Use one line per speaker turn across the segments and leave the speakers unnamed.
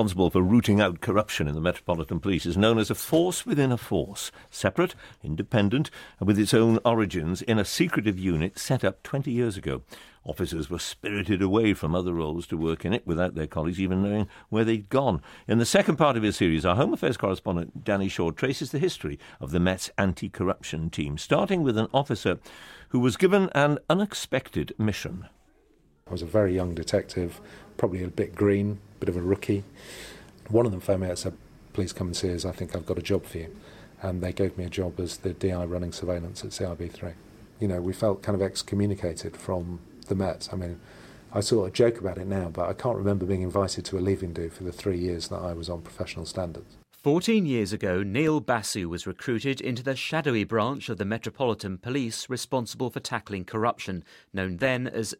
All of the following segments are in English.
responsible for rooting out corruption in the Metropolitan Police, is known as a force within a force, separate, independent, and with its own origins in a secretive unit set up 20 years ago. Officers were spirited away from other roles to work in it without their colleagues even knowing where they'd gone. In the second part of his series, our Home Affairs correspondent Danny Shaw traces the history of the Met's anti-corruption team, starting with an officer who was given an unexpected mission.
I was a very young detective, probably a bit green, bit of a rookie. One of them phoned me out and said, "Please come and see us, I think I've got a job for you." And they gave me a job as the DI running surveillance at CIB3. You know, we felt kind of excommunicated from the Met. I mean, I sort of joke about it now, but I can't remember being invited to a leaving do for the 3 years that I was on professional standards.
14 years ago, Neil Basu was recruited into the shadowy branch of the Metropolitan Police responsible for tackling corruption, known then as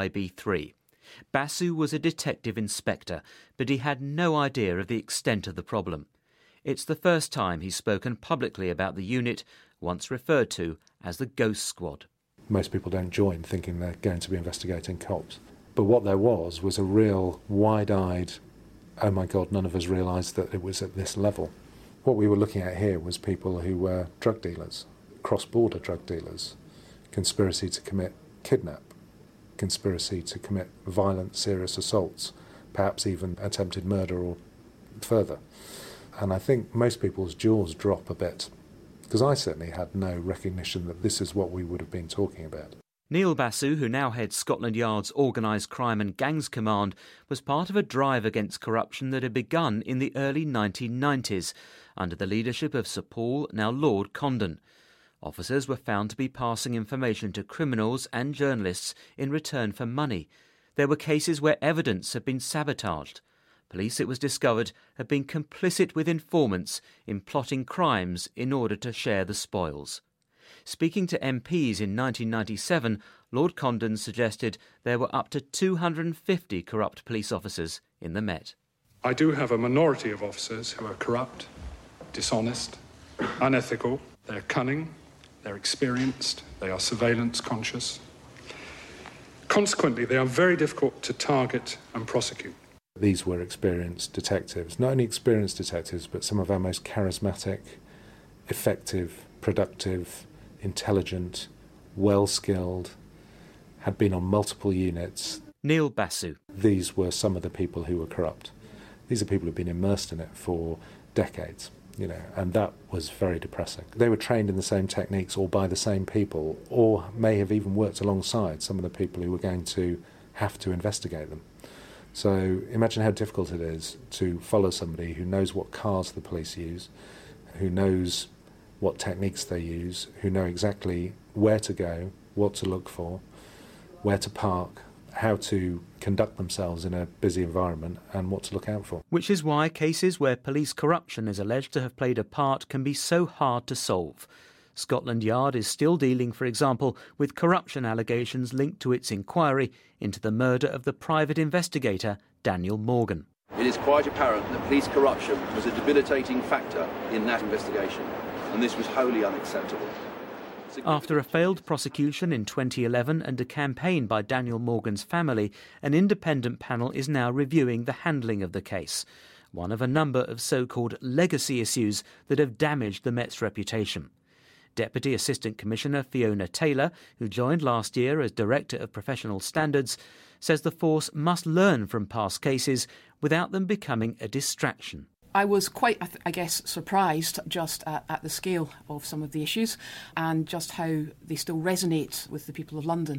CIB3. Basu was a detective inspector, but he had no idea of the extent of the problem. It's the first time he's spoken publicly about the unit, once referred to as the Ghost Squad.
Most people don't join thinking they're going to be investigating cops. But what there was a real wide-eyed, oh my God, none of us realised that it was at this level. What we were looking at here was people who were drug dealers, cross-border drug dealers, conspiracy to commit kidnap, conspiracy to commit violent, serious assaults, perhaps even attempted murder or further. And I think most people's jaws drop a bit, because I certainly had no recognition that this is what we would have been talking about.
Neil Basu, who now heads Scotland Yard's Organised Crime and Gangs Command, was part of a drive against corruption that had begun in the early 1990s, under the leadership of Sir Paul, now Lord Condon. Officers were found to be passing information to criminals and journalists in return for money. There were cases where evidence had been sabotaged. Police, it was discovered, had been complicit with informants in plotting crimes in order to share the spoils. Speaking to MPs in 1997, Lord Condon suggested there were up to 250 corrupt police officers in the Met.
I do have a minority of officers who are corrupt, dishonest, unethical, they're cunning, they're experienced, they are surveillance conscious. Consequently, they are very difficult to target and prosecute.
These were experienced detectives, not only experienced detectives, but some of our most charismatic, effective, productive, intelligent, well-skilled, had been on multiple units.
Neil Basu.
These were some of the people who were corrupt. These are people who've been immersed in it for decades, you know, and that was very depressing. They were trained in the same techniques or by the same people, or may have even worked alongside some of the people who were going to have to investigate them. So imagine how difficult it is to follow somebody who knows what cars the police use, who knows what techniques they use, who know exactly where to go, what to look for, where to park, how to conduct themselves in a busy environment, and what to look out for.
Which is why cases where police corruption is alleged to have played a part can be so hard to solve. Scotland Yard is still dealing, for example, with corruption allegations linked to its inquiry into the murder of the private investigator Daniel Morgan.
It is quite apparent that police corruption was a debilitating factor in that investigation, and this was wholly unacceptable.
After a failed prosecution in 2011 and a campaign by Daniel Morgan's family, an independent panel is now reviewing the handling of the case, one of a number of so-called legacy issues that have damaged the Met's reputation. Deputy Assistant Commissioner Fiona Taylor, who joined last year as Director of Professional Standards, says the force must learn from past cases without them becoming a distraction.
I was quite, surprised just at the scale of some of the issues and just how they still resonate with the people of London.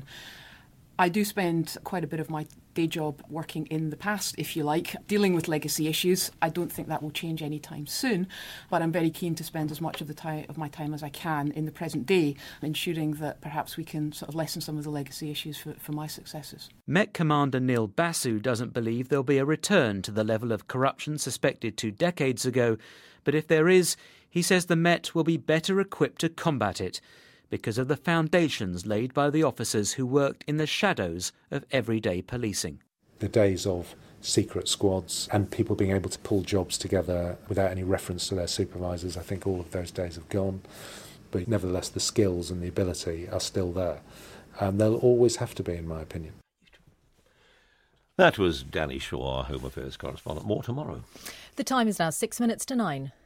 I do spend quite a bit of my day job working in the past, if you like, dealing with legacy issues. I don't think that will change anytime soon, but I'm very keen to spend as much of my time as I can in the present day, ensuring that perhaps we can sort of lessen some of the legacy issues for my successors.
Met Commander Neil Basu doesn't believe there'll be a return to the level of corruption suspected 2 decades ago, but if there is, he says the Met will be better equipped to combat it, because of the foundations laid by the officers who worked in the shadows of everyday policing.
The days of secret squads and people being able to pull jobs together without any reference to their supervisors, I think all of those days have gone. But nevertheless, the skills and the ability are still there. They'll always have to be, in my opinion.
That was Danny Shaw, our Home Affairs correspondent. More tomorrow.
The time is now 6 minutes to 9.